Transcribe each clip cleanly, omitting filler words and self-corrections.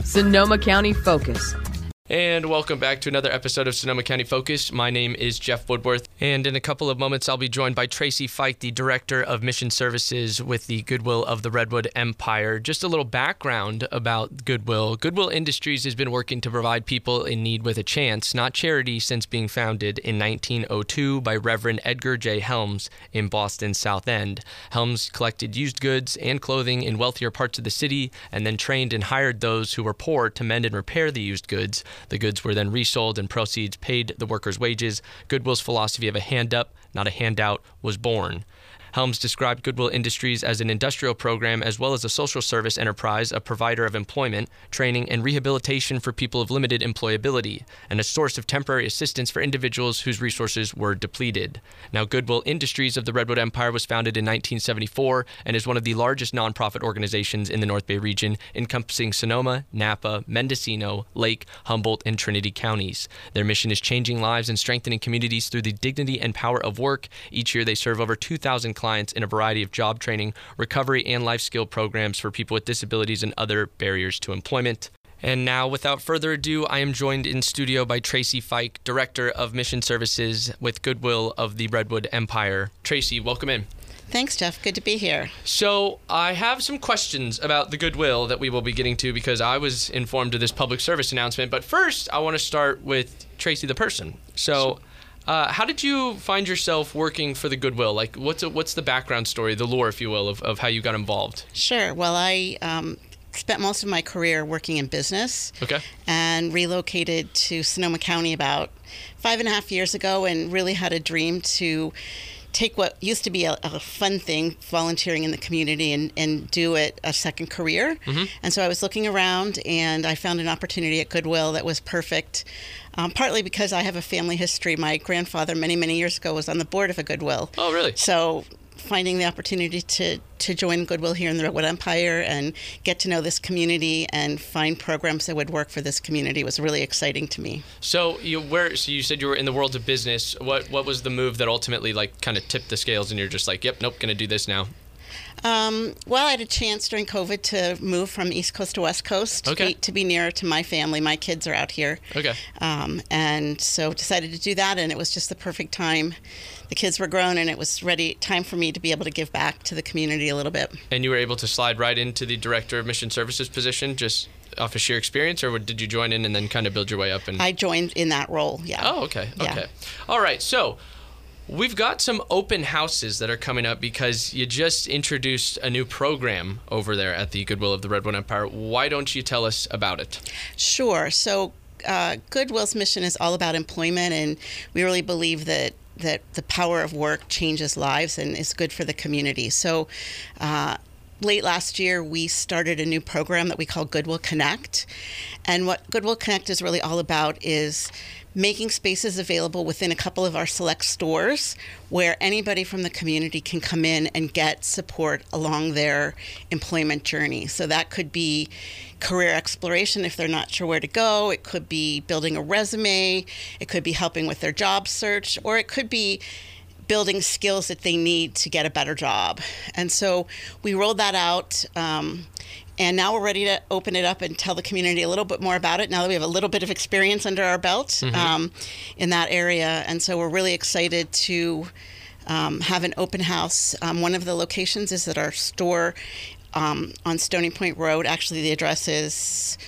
Sonoma County Focus. And welcome back to another episode of Sonoma County Focus. My name is Jeff Woodworth, and in a couple of moments I'll be joined by Tracy Fike, the Director of Mission Services with the Goodwill of the Redwood Empire. Just a little background about Goodwill. Goodwill Industries has been working to provide people in need with a chance, not charity, since being founded in 1902 by Reverend Edgar J. Helms in Boston's South End. Helms collected used goods and clothing in wealthier parts of the city and then trained and hired those who were poor to mend and repair the used goods. The goods were then resold and proceeds paid the workers' wages. Goodwill's philosophy of a hand up, not a handout, was born. Helms described Goodwill Industries as an industrial program as well as a social service enterprise, a provider of employment, training, and rehabilitation for people of limited employability, and a source of temporary assistance for individuals whose resources were depleted. Now, Goodwill Industries of the Redwood Empire was founded in 1974 and is one of the largest nonprofit organizations in the North Bay region, encompassing Sonoma, Napa, Mendocino, Lake, Humboldt, and Trinity counties. Their mission is changing lives and strengthening communities through the dignity and power of work. Each year, they serve over 2,000 clients in a variety of job training, recovery, and life skill programs for people with disabilities and other barriers to employment. And now, without further ado, I am joined in studio by Tracy Fike, Director of Mission Services with Goodwill of the Redwood Empire. Tracy, welcome in. Thanks, Jeff. Good to be here. So I have some questions about the Goodwill that we will be getting to because I was informed of this public service announcement. But first, I want to start with Tracy, the person. So how did you find yourself working for the Goodwill? Like, what's the background story, the lore, if you will, of how you got involved? Sure. Well, I spent most of my career working in business. Okay. And relocated to Sonoma County about 5.5 years ago and really had a dream to take what used to be a fun thing, volunteering in the community, and do it a second career. Mm-hmm. And so I was looking around and I found an opportunity at Goodwill that was perfect, partly because I have a family history. My grandfather many, many years ago was on the board of a Goodwill. Oh, really? So finding the opportunity to join Goodwill here in the Redwood Empire and get to know this community and find programs that would work for this community was really exciting to me. So you said you were in the world of business. What was the move that ultimately kind of tipped the scales and you're just like, yep, nope, gonna do this now? Well, I had a chance during COVID to move from East Coast to West Coast to be nearer to my family. My kids are out here. Okay. And so decided to do that, and it was just the perfect time. The kids were grown, and it was time for me to be able to give back to the community a little bit. And you were able to slide right into the Director of Mission Services position just off of sheer experience, or did you join in and then kind of build your way up? I joined in that role, yeah. Oh, okay. Yeah. Okay. All right. So we've got some open houses that are coming up because you just introduced a new program over there at the Goodwill of the Redwood Empire. Why don't you tell us about it? Sure. So Goodwill's mission is all about employment, and we really believe that the power of work changes lives and is good for the community. So late last year, we started a new program that we call Goodwill Connect. And what Goodwill Connect is really all about is making spaces available within a couple of our select stores where anybody from the community can come in and get support along their employment journey. So that could be career exploration if they're not sure where to go. It could be building a resume. It could be helping with their job search, or it could be building skills that they need to get a better job. And so we rolled that out, and now we're ready to open it up and tell the community a little bit more about it now that we have a little bit of experience under our belt in that area. And so we're really excited to have an open house. One of the locations is at our store on Stony Point Road. Actually, the address is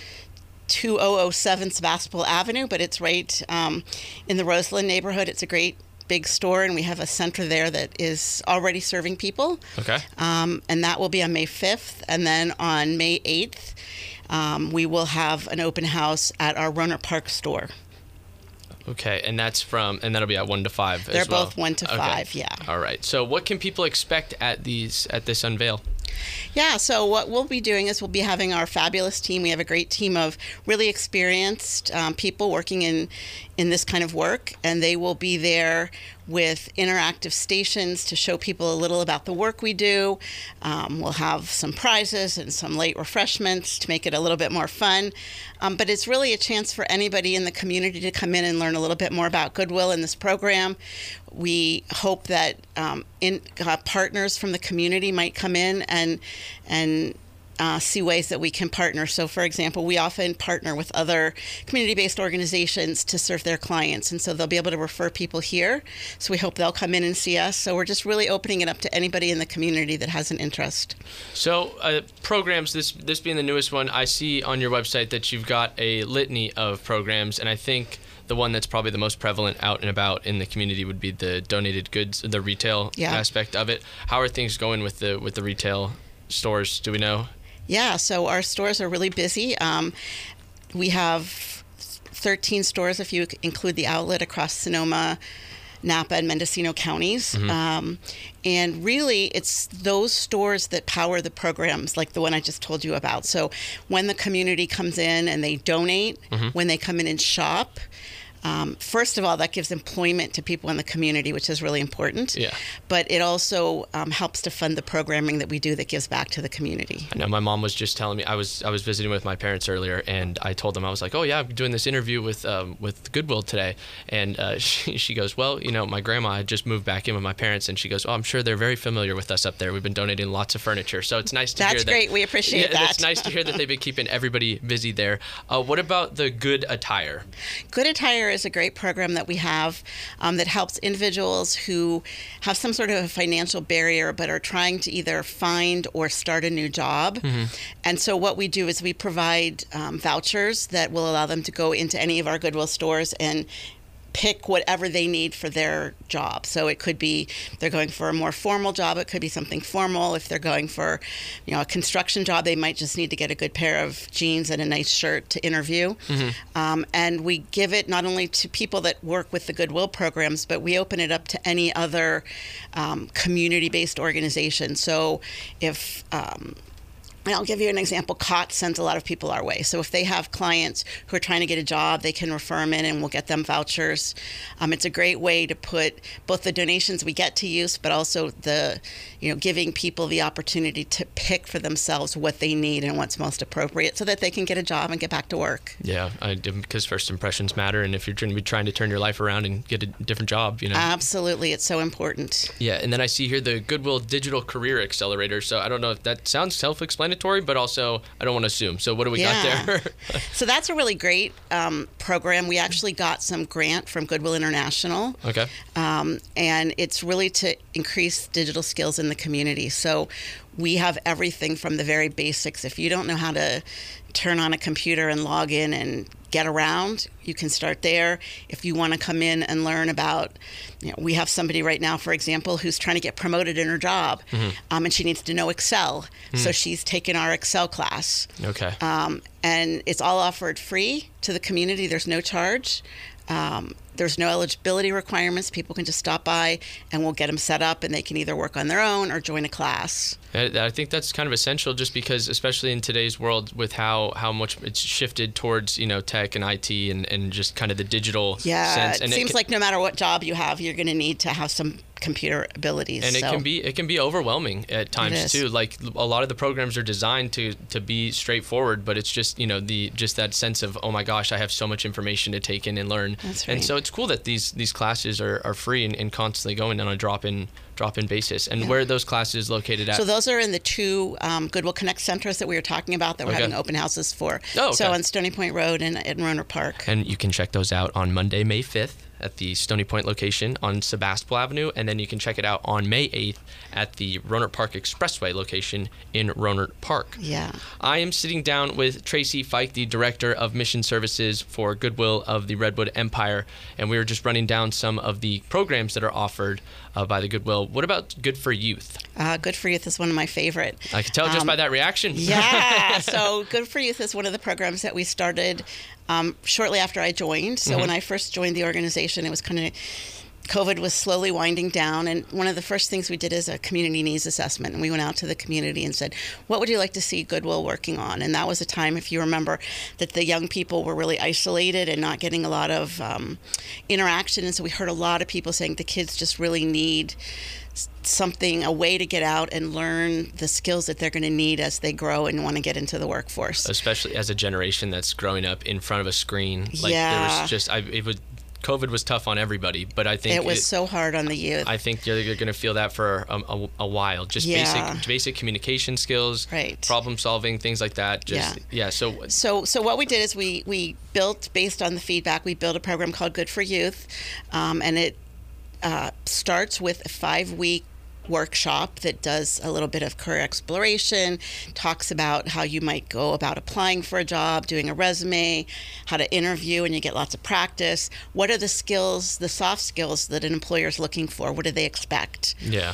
2007 Sebastopol Avenue, but it's right in the Roseland neighborhood. It's a great big store, and we have a center there that is already serving people. Okay. And that will be on May 5th. And then on May 8th, we will have an open house at our Rohnert Park store. Okay, and that'll be at 1 to 5 They're as well? both 1 to 5, yeah. All right. So what can people expect at this unveil? Yeah, so what we'll be doing is we'll be having our fabulous team. We have a great team of really experienced people working in this kind of work, and they will be there with interactive stations to show people a little about the work we do. We'll have some prizes and some late refreshments to make it a little bit more fun. But it's really a chance for anybody in the community to come in and learn a little bit more about Goodwill in this program. We hope that partners from the community might come in and see ways that we can partner. So, for example, we often partner with other community-based organizations to serve their clients. And so they'll be able to refer people here. So we hope they'll come in and see us. So we're just really opening it up to anybody in the community that has an interest. So programs, this being the newest one, I see on your website that you've got a litany of programs, and I think the one that's probably the most prevalent out and about in the community would be the donated goods, the retail aspect of it. How are things going with the retail stores? Do we know? Yeah, so our stores are really busy. We have 13 stores if you include the outlet across Sonoma, Napa, and Mendocino counties. And really, it's those stores that power the programs like the one I just told you about. So when the community comes in and they donate, when they come in and shop, first of all, that gives employment to people in the community, which is really important. Yeah. But it also helps to fund the programming that we do that gives back to the community. I know my mom was just telling me, I was visiting with my parents earlier, and I told them, I was like, oh yeah, I'm doing this interview with Goodwill today. And she goes, well, you know, my grandma had just moved back in with my parents, and she goes, oh, I'm sure they're very familiar with us up there. We've been donating lots of furniture. So it's nice to hear that. That's great. We appreciate that. It's nice to hear that they've been keeping everybody busy there. What about the Good Attire? Good Attire is a great program that we have that helps individuals who have some sort of a financial barrier but are trying to either find or start a new job. And so what we do is we provide vouchers that will allow them to go into any of our Goodwill stores and pick whatever they need for their job. So it could be they're going for a more formal job. It could be something formal. If they're going for, you know, a construction job, they might just need to get a good pair of jeans and a nice shirt to interview. And we give it not only to people that work with the Goodwill programs, but we open it up to any other community-based organization. So if and I'll give you an example. COT sends a lot of people our way. So if they have clients who are trying to get a job, they can refer them in and we'll get them vouchers. It's a great way to put both the donations we get to use, but also the, you know, giving people the opportunity to pick for themselves what they need and what's most appropriate so that they can get a job and get back to work. Yeah, because first impressions matter. And if you're going to be trying to turn your life around and get a different job, you know. Absolutely. It's so important. Yeah. And then I see here the Goodwill Digital Career Accelerator. So I don't know if that sounds self-explanatory, but also I don't want to assume. So what do we got there? So that's a really great program. We actually got some grant from Goodwill International. Okay. And it's really to increase digital skills in the community. So we have everything from the very basics. If you don't know how to turn on a computer and log in and get around, you can start there. If you want to come in and learn about, you know, we have somebody right now, for example, who's trying to get promoted in her job, and she needs to know Excel. So she's taken our Excel class. Okay. And it's all offered free to the community. There's no charge. There's no eligibility requirements. People can just stop by and we'll get them set up and they can either work on their own or join a class. I think that's kind of essential just because, especially in today's world with how much it's shifted towards, you know, tech and IT and just kind of the digital sense. And it seems like no matter what job you have, you're going to need to have some computer abilities. And it can be overwhelming at times too. Like a lot of the programs are designed to be straightforward, but it's just, you know, just that sense of, oh my gosh, I have so much information to take in and learn. That's right. And so it's cool that these classes are free and constantly going on a drop-in basis. And where are those classes located at? So those are in the two Goodwill Connect centers that we were talking about that we're having open houses for. Oh, okay. So on Stony Point Road and at Rohnert Park. And you can check those out on Monday, May 5th at the Stony Point location on Sebastopol Avenue, and then you can check it out on May 8th at the Rohnert Park Expressway location in Rohnert Park. Yeah. I am sitting down with Tracy Fike, the Director of Mission Services for Goodwill of the Redwood Empire, and we were just running down some of the programs that are offered by the Goodwill. What about Good for Youth? Good for Youth is one of my favorite. I can tell just by that reaction. Yeah. So Good for Youth is one of the programs that we started shortly after I joined. So when I first joined the organization, it was kind of COVID was slowly winding down, and one of the first things we did is a community needs assessment, and we went out to the community and said, what would you like to see Goodwill working on? And that was a time, if you remember, that the young people were really isolated and not getting a lot of interaction, and so we heard a lot of people saying the kids just really need something, a way to get out and learn the skills that they're going to need as they grow and want to get into the workforce. Especially as a generation that's growing up in front of a screen. Like there was just, it would COVID was tough on everybody, but I think it was so hard on the youth. I think you're going to feel that for a while. Just basic communication skills, right? Problem solving, things like that. So what we did is we built, based on the feedback, we built a program called Good for Youth, and it starts with a 5-week workshop that does a little bit of career exploration, talks about how you might go about applying for a job, doing a resume, how to interview, and you get lots of practice. What are the skills, the soft skills that an employer is looking for? What do they expect? Yeah.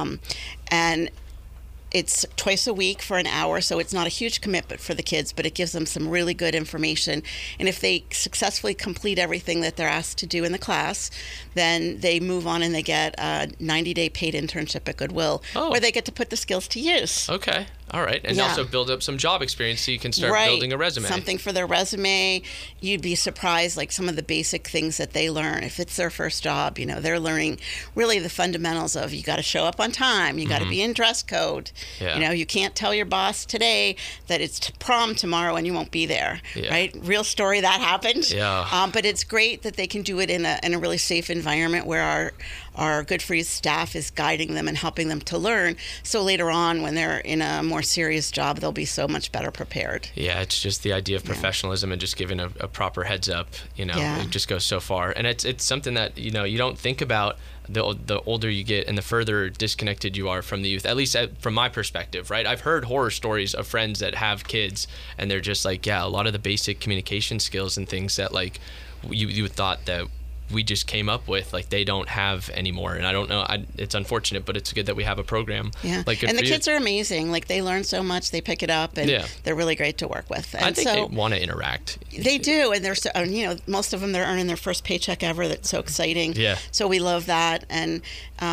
And it's twice a week for an hour, so it's not a huge commitment for the kids, but it gives them some really good information. And if they successfully complete everything that they're asked to do in the class, then they move on and they get a 90-day paid internship at Goodwill, where they get to put the skills to use. Okay. All right. And also build up some job experience so you can start building a resume. Something for their resume. You'd be surprised, like some of the basic things that they learn. If it's their first job, they're learning really the fundamentals of you got to show up on time. You got to be in dress code. Yeah. You can't tell your boss today that it's prom tomorrow and you won't be there. Yeah. Right? Real story, that happened. Yeah. But it's great that they can do it in a really safe environment where our Good for You staff is guiding them and helping them to learn. So later on, when they're in a more serious job, they'll be so much better prepared. Yeah, it's just the idea of professionalism and just giving a proper heads up. It just goes so far. And it's something that, you don't think about the older you get and the further disconnected you are from the youth, at least from my perspective, right? I've heard horror stories of friends that have kids and they're just like, a lot of the basic communication skills and things that like you thought that we just came up with, like they don't have anymore. And I don't know, it's unfortunate, but it's good that we have a program. Yeah. Like, and the kids are amazing. Like they learn so much, they pick it up, and they're really great to work with. And I think they want to interact. They do, and they're so, most of them, they're earning their first paycheck ever. That's so exciting. Yeah. So we love that. And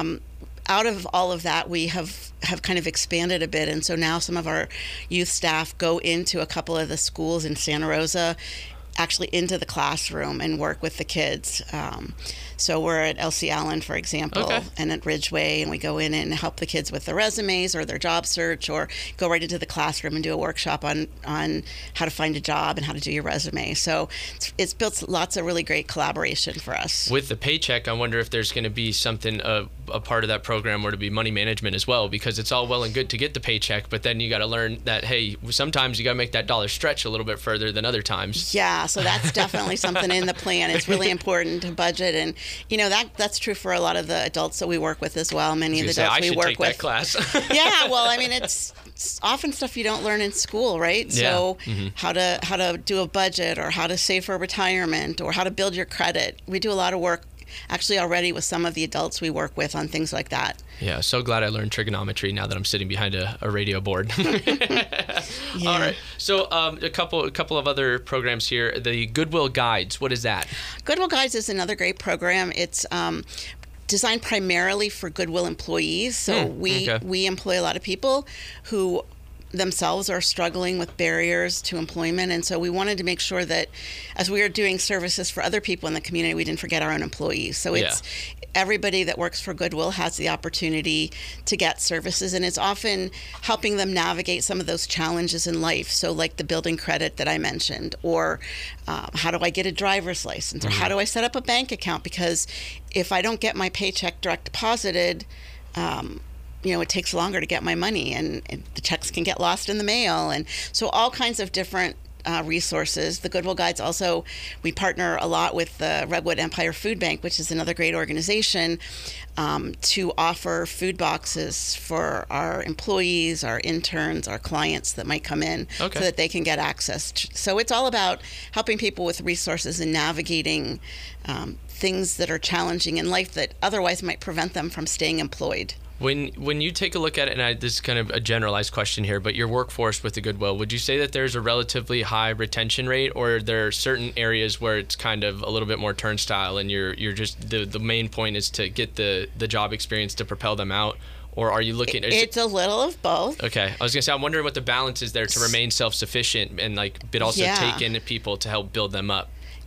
out of all of that, we have kind of expanded a bit. And so now some of our youth staff go into a couple of the schools in Santa Rosa, actually into the classroom and work with the kids. So we're at Elsie Allen, for example, and at Ridgeway, and we go in and help the kids with their resumes or their job search, or go right into the classroom and do a workshop on how to find a job and how to do your resume. So it's built lots of really great collaboration for us. With the paycheck, I wonder if there's going to be something, a part of that program where to be money management as well, because it's all well and good to get the paycheck, but then you got to learn that, hey, sometimes you got to make that dollar stretch a little bit further than other times. Yeah, so that's definitely something in the plan. It's really important to budget, and that's true for a lot of the adults that we work with as well. Many of the adults we work with. That class. Yeah, well, I mean, it's often stuff you don't learn in school, right? Yeah. So how to do a budget, or how to save for retirement, or how to build your credit. We do a lot of work actually already with some of the adults we work with on things like that. Yeah, so glad I learned trigonometry now that I'm sitting behind a radio board. Yeah. All right, so a couple of other programs here. The Goodwill Guides, what is that? Goodwill Guides is another great program. It's designed primarily for Goodwill employees. So we employ a lot of people who themselves are struggling with barriers to employment, and so we wanted to make sure that as we were doing services for other people in the community, we didn't forget our own employees. So it's everybody that works for Goodwill has the opportunity to get services, and it's often helping them navigate some of those challenges in life. So like the building credit that I mentioned, or how do I get a driver's license, or how do I set up a bank account, because if I don't get my paycheck direct deposited, it takes longer to get my money, and the checks can get lost in the mail. And so all kinds of different resources. The Goodwill Guides also, we partner a lot with the Redwood Empire Food Bank, which is another great organization, to offer food boxes for our employees, our interns, our clients that might come in, so that they can get access. So it's all about helping people with resources and navigating things that are challenging in life that otherwise might prevent them from staying employed. When you take a look at it, and this is kind of a generalized question here, but your workforce with the Goodwill, would you say that there's a relatively high retention rate, or are there certain areas where it's kind of a little bit more turnstile, and you're just the main point is to get the job experience to propel them out? Or are you looking? It's a little of both. Okay, I was gonna say, I'm wondering what the balance is there to remain self-sufficient and but also take in people to help build them up.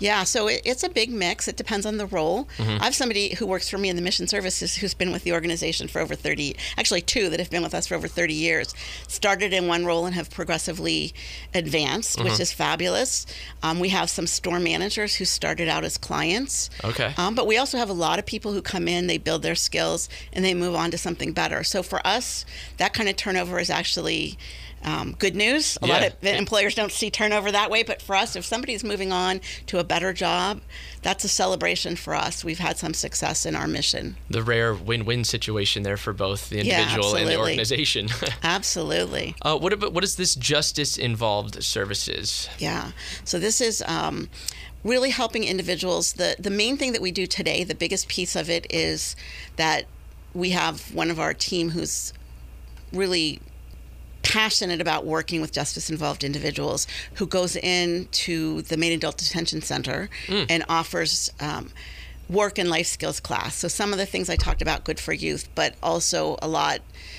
Yeah, so it's a big mix. It depends on the role. I have somebody who works for me in the mission services who's been with the organization for over 30, actually two that have been with us for over 30 years. Started in one role and have progressively advanced, which is fabulous. We have some store managers who started out as clients. Okay. But we also have a lot of people who come in, they build their skills, and they move on to something better. So for us, that kind of turnover is actually good news. A lot of employers don't see turnover that way, but for us, if somebody's moving on to a better job, that's a celebration for us. We've had some success in our mission. The rare win-win situation there for both the individual and the organization. Absolutely. What is this justice-involved services? Yeah. So this is really helping individuals. The main thing that we do today, the biggest piece of it is that we have one of our team who's really passionate about working with justice-involved individuals, who goes into the Maine Adult Detention Center and offers work and life skills class. So some of the things I talked about, good for youth, but also a lot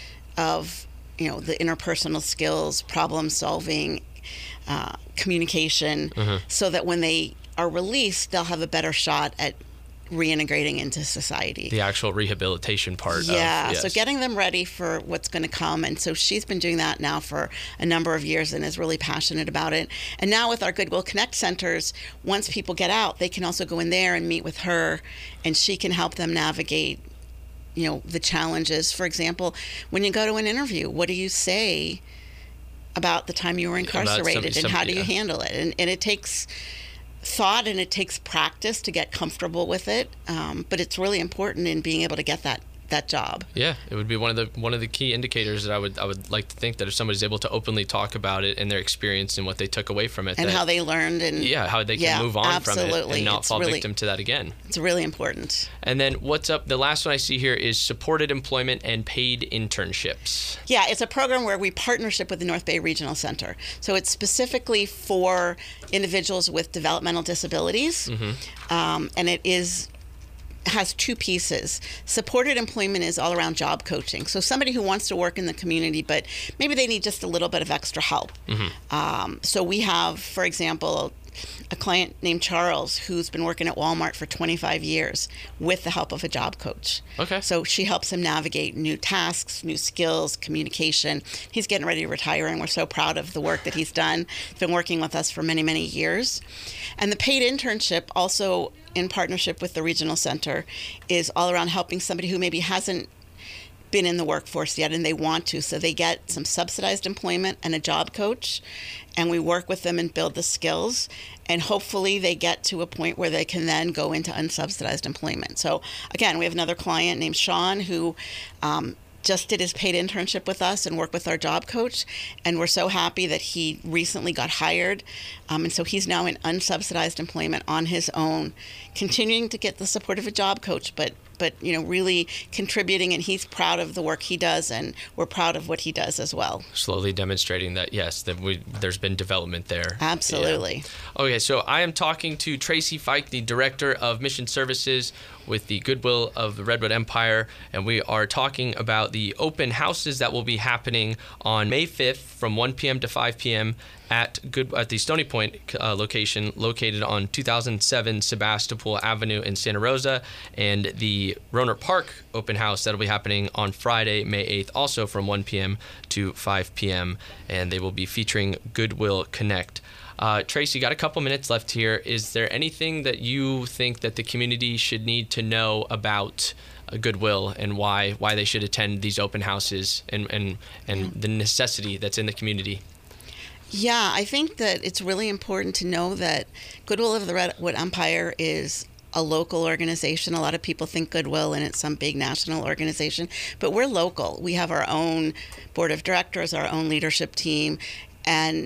of the interpersonal skills, problem solving, communication, so that when they are released, they'll have a better shot at reintegrating into society. The actual rehabilitation part. So getting them ready for what's going to come. And so she's been doing that now for a number of years and is really passionate about it. And now with our Goodwill Connect centers, once people get out, they can also go in there and meet with her, and she can help them navigate the challenges. For example, when you go to an interview, what do you say about the time you were incarcerated, and how do you handle it? And it takes thought and it takes practice to get comfortable with it, but it's really important in being able to get that job. Yeah, it would be one of the key indicators that I would like to think, that if somebody's able to openly talk about it and their experience and what they took away from it, and how they learned, and how they can move on from it and not fall victim to that again. It's really important. And then what's up? The last one I see here is supported employment and paid internships. Yeah, it's a program where we partnership with the North Bay Regional Center. So it's specifically for individuals with developmental disabilities, and it has two pieces. Supported employment is all around job coaching. So somebody who wants to work in the community, but maybe they need just a little bit of extra help. So we have, for example, a client named Charles who's been working at Walmart for 25 years with the help of a job coach. Okay. So she helps him navigate new tasks, new skills, communication. He's getting ready to retire, and we're so proud of the work that he's done. He's been working with us for many, many years. And the paid internship, also in partnership with the Regional Center, is all around helping somebody who maybe hasn't been in the workforce yet and they want to. So they get some subsidized employment and a job coach, and we work with them and build the skills, and hopefully they get to a point where they can then go into unsubsidized employment. So again, we have another client named Sean who just did his paid internship with us and worked with our job coach, and we're so happy that he recently got hired, and so he's now in unsubsidized employment on his own, continuing to get the support of a job coach, but really contributing, and he's proud of the work he does, and we're proud of what he does as well. Slowly demonstrating that, yes, there's been development there. Absolutely. Yeah. Okay, so I am talking to Tracy Fike, the Director of Mission Services with the Goodwill of the Redwood Empire, and we are talking about the open houses that will be happening on May 5th from 1 p.m. to 5 p.m. at the Stony Point location, located on 2007 Sebastopol Avenue in Santa Rosa, and the Rohnert Park open house that will be happening on Friday, May 8th, also from 1 p.m. to 5 p.m., and they will be featuring Goodwill Connect. Tracy, got a couple minutes left here. Is there anything that you think that the community should need to know about Goodwill and why they should attend these open houses and the necessity that's in the community? Yeah, I think that it's really important to know that Goodwill of the Redwood Empire is a local organization. A lot of people think Goodwill and it's some big national organization, but we're local. We have our own board of directors, our own leadership team, and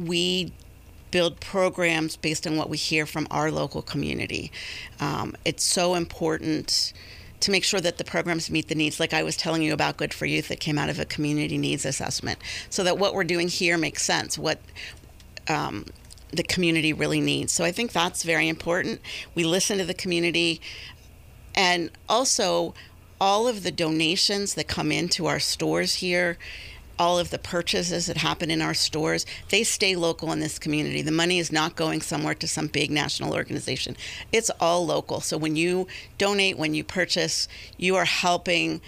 we build programs based on what we hear from our local community. It's so important to make sure that the programs meet the needs, like I was telling you about Good for Youth that came out of a community needs assessment, so that what we're doing here makes sense, what the community really needs. So I think that's very important. We listen to the community, and also all of the donations that come into our stores here all of the purchases that happen in our stores, they stay local in this community. The money is not going somewhere to some big national organization. It's all local. So when you donate, when you purchase, you are helping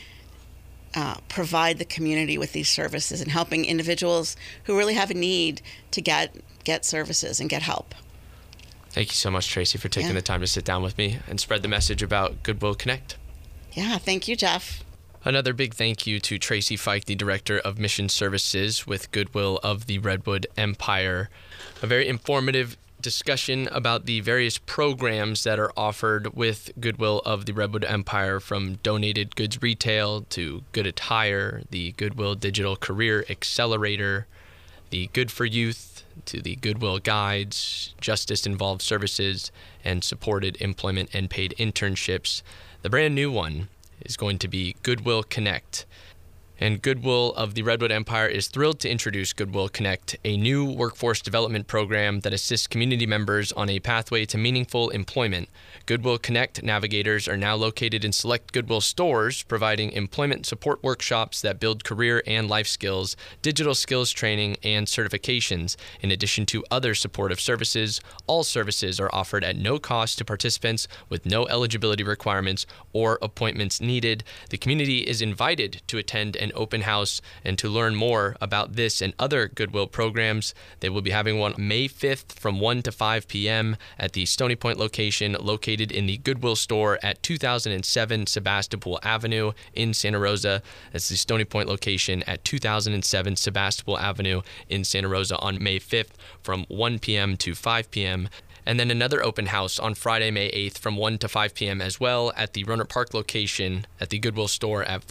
provide the community with these services and helping individuals who really have a need to get services and get help. Thank you so much, Tracy, for taking the time to sit down with me and spread the message about Goodwill Connect. Yeah, thank you, Jeff. Another big thank you to Tracy Fike, the Director of Mission Services with Goodwill of the Redwood Empire. A very informative discussion about the various programs that are offered with Goodwill of the Redwood Empire, from donated goods retail to Good Attire, the Goodwill Digital Career Accelerator, the Good for Youth, to the Goodwill Guides, Justice-Involved Services, and Supported Employment and Paid Internships. The brand new one is going to be Goodwill Connect. And Goodwill of the Redwood Empire is thrilled to introduce Goodwill Connect, a new workforce development program that assists community members on a pathway to meaningful employment. Goodwill Connect navigators are now located in select Goodwill stores, providing employment support workshops that build career and life skills, digital skills training, and certifications. In addition to other supportive services, all services are offered at no cost to participants with no eligibility requirements or appointments needed. The community is invited to attend an open house, and to learn more about this and other Goodwill programs, they will be having one May 5th from 1 to 5 p.m. at the Stony Point location located in the Goodwill store at 2007 Sebastopol Avenue in Santa Rosa. That's the Stony Point location at 2007 Sebastopol Avenue in Santa Rosa on May 5th from 1 p.m. to 5 p.m. And then another open house on Friday, May 8th from 1 to 5 p.m. as well at the Rohnert Park location at the Goodwill store at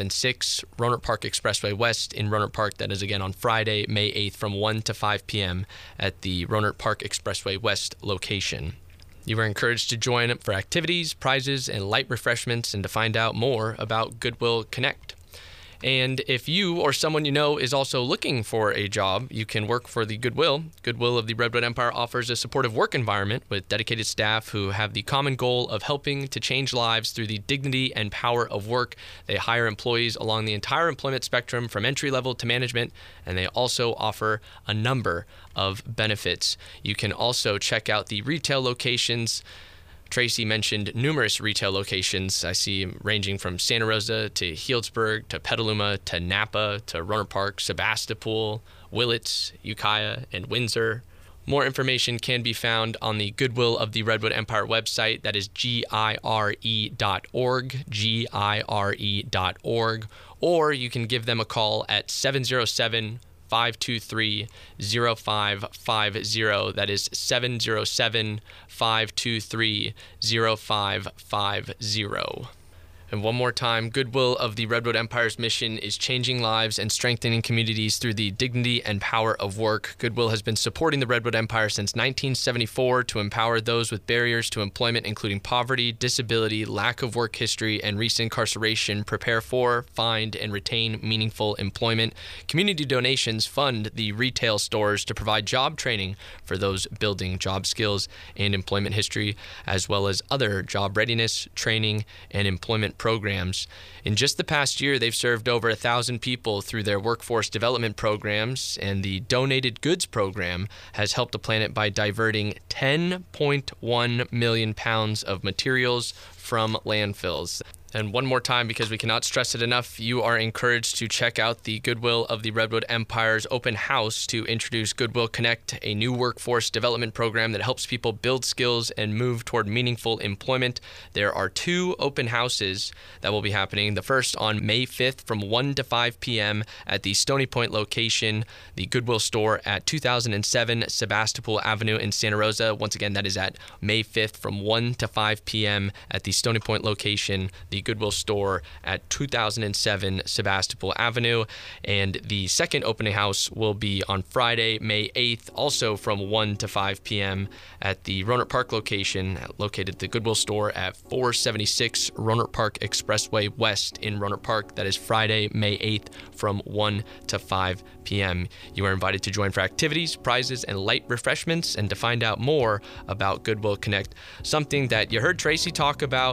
476 Rohnert Park Expressway West in Rohnert Park. That is again on Friday, May 8th from 1 to 5 p.m. at the Rohnert Park Expressway West location. You are encouraged to join for activities, prizes, and light refreshments, and to find out more about Goodwill Connect. And if you or someone you know is also looking for a job, you can work for the Goodwill. Goodwill of the Redwood Empire offers a supportive work environment with dedicated staff who have the common goal of helping to change lives through the dignity and power of work. They hire employees along the entire employment spectrum from entry level to management, and they also offer a number of benefits. You can also check out the retail locations. Tracy mentioned numerous retail locations I see ranging from Santa Rosa to Healdsburg to Petaluma to Napa to Rohnert Park, Sebastopol, Willits, Ukiah, and Windsor. More information can be found on the Goodwill of the Redwood Empire website. That is GIRE.org, GIRE.org. Or you can give them a call at 707-523-0550. That is 707-523-0550. And one more time, Goodwill of the Redwood Empire's mission is changing lives and strengthening communities through the dignity and power of work. Goodwill has been supporting the Redwood Empire since 1974 to empower those with barriers to employment, including poverty, disability, lack of work history, and recent incarceration, prepare for, find, and retain meaningful employment. Community donations fund the retail stores to provide job training for those building job skills and employment history, as well as other job readiness, training, and employment programs. In just the past year, they've served over 1,000 people through their workforce development programs, and the Donated Goods program has helped the planet by diverting 10.1 million pounds of materials from landfills. And one more time, because we cannot stress it enough, you are encouraged to check out the Goodwill of the Redwood Empire's open house to introduce Goodwill Connect, a new workforce development program that helps people build skills and move toward meaningful employment. There are 2 open houses that will be happening. The first on May 5th from 1 to 5 p.m. at the Stony Point location, the Goodwill store at 2007 Sebastopol Avenue in Santa Rosa. Once again, that is at May 5th from 1 to 5 p.m. at the Stony Point location, the Goodwill store at 2007 Sebastopol Avenue. And the second opening house will be on Friday, May 8th, also from 1 to 5 p.m. at the Rohnert Park location, located at the Goodwill store at 476 Rohnert Park Expressway West in Rohnert Park. That is Friday, May 8th from 1 to 5 p.m. You are invited to join for activities, prizes, and light refreshments, and to find out more about Goodwill Connect, something that you heard Tracy talk about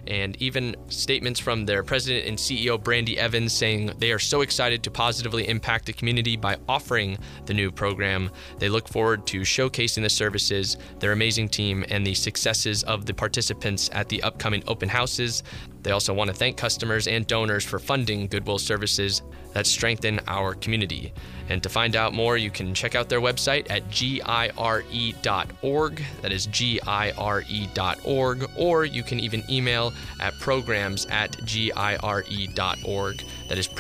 and even statements from their president and CEO, Brandy Evans, saying they are so excited to positively impact the community by offering the new program. They look forward to showcasing the services, their amazing team, and the successes of the participants at the upcoming open houses. They also want to thank customers and donors for funding Goodwill services that strengthen our community. And to find out more, you can check out their website at gire.org. That is gire.org. Or you can even email at programs@gire.org. That is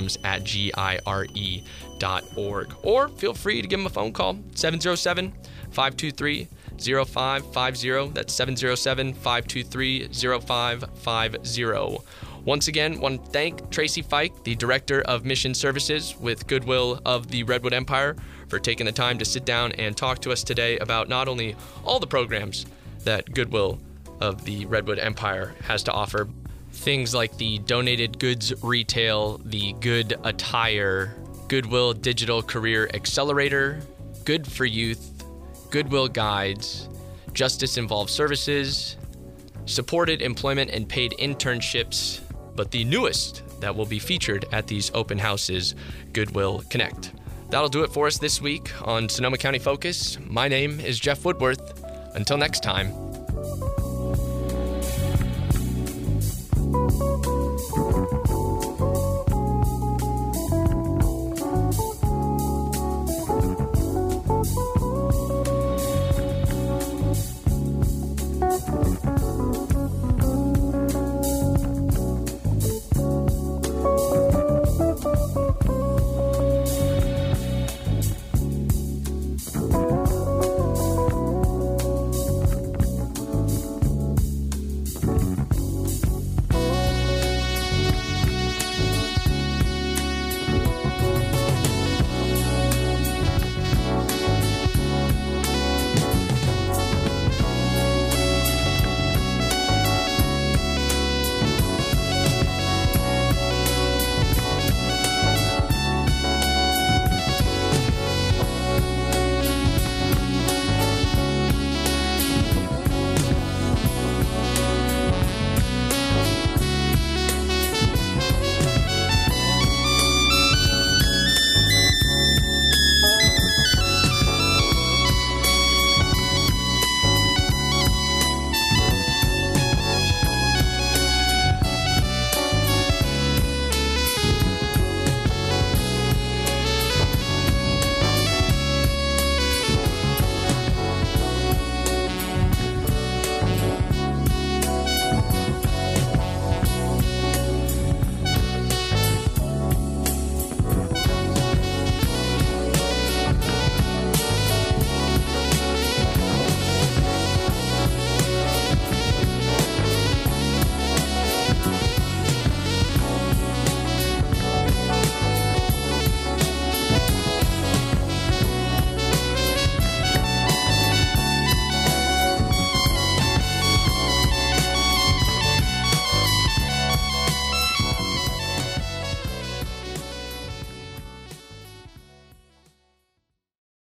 programs@gire.org. Or feel free to give them a phone call, 707-523-0550. That's 707-523-0550. Once again, I want to thank Tracy Fike, the Director of Mission Services with Goodwill of the Redwood Empire, for taking the time to sit down and talk to us today about not only all the programs that Goodwill of the Redwood Empire has to offer, things like the donated goods retail, the good attire, Goodwill Digital Career Accelerator, Good for Youth, Goodwill Guides, Justice Involved Services, supported employment and paid internships, but the newest that will be featured at these open houses, Goodwill Connect. That'll do it for us this week on Sonoma County Focus. My name is Jeff Woodworth. Until next time.